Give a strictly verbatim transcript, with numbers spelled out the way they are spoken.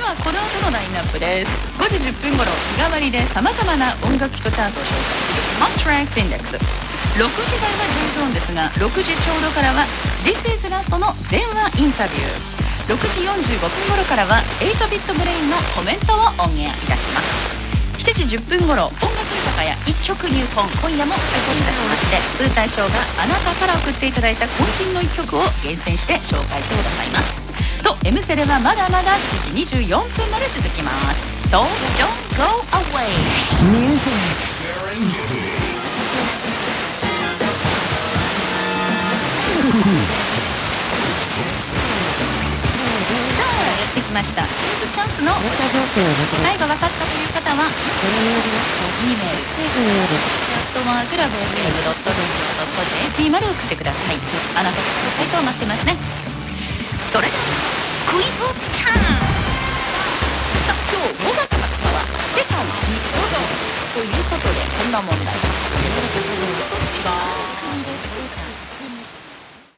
はこの後のラインナップです。ごじじゅっぷん頃日替わりでさまざまな音楽ヒットチャートを紹介する Hot Tracks Index。 ろくじ台は J ゾーンですが、ろくじちょうどからは This is Last の電話インタビュー、ろくじよんじゅうごふん頃からはエイトビットブレインのコメントをオンエアいたします。しちじじゅっぷん頃音楽豊かや一曲入魂、今夜も開催いたしまして、数大将があなたから送っていただいた渾身の一曲を厳選して紹介してくださいますと、 M セレはまだまだしちじにじゅうよんぷんまで続きます。 So don't go away。 やってきました。チャンスの答えが分かったという方は E メールアットマークラブ エフエムドットシーオードットジェーピー まで送ってください。あなたの回答を待ってますね。それではクイズチャンス。さあ、今日ごがつはつかは世界に創造ということで、こんな問題です。